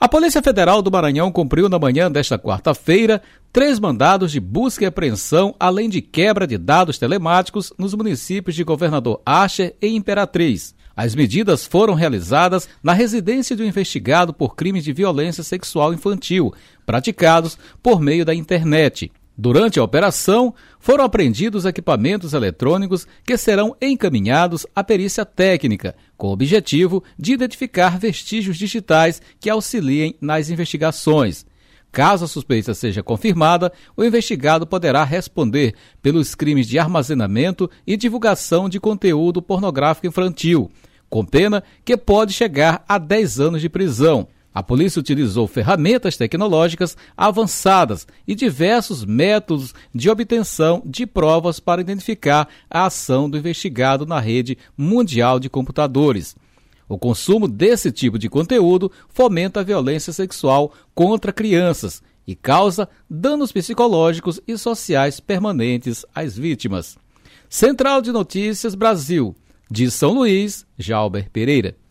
A Polícia Federal do Maranhão cumpriu na manhã desta quarta-feira 3 mandados de busca e apreensão, além de quebra de dados telemáticos nos municípios de Governador Archer e Imperatriz. As medidas foram realizadas na residência do investigado por crimes de violência sexual infantil, praticados por meio da internet. Durante a operação, foram apreendidos equipamentos eletrônicos que serão encaminhados à perícia técnica, com o objetivo de identificar vestígios digitais que auxiliem nas investigações. Caso a suspeita seja confirmada, o investigado poderá responder pelos crimes de armazenamento e divulgação de conteúdo pornográfico infantil, com pena que pode chegar a 10 anos de prisão. A polícia utilizou ferramentas tecnológicas avançadas e diversos métodos de obtenção de provas para identificar a ação do investigado na rede mundial de computadores. O consumo desse tipo de conteúdo fomenta a violência sexual contra crianças e causa danos psicológicos e sociais permanentes às vítimas. Central de Notícias Brasil, de São Luís, Jalber Pereira.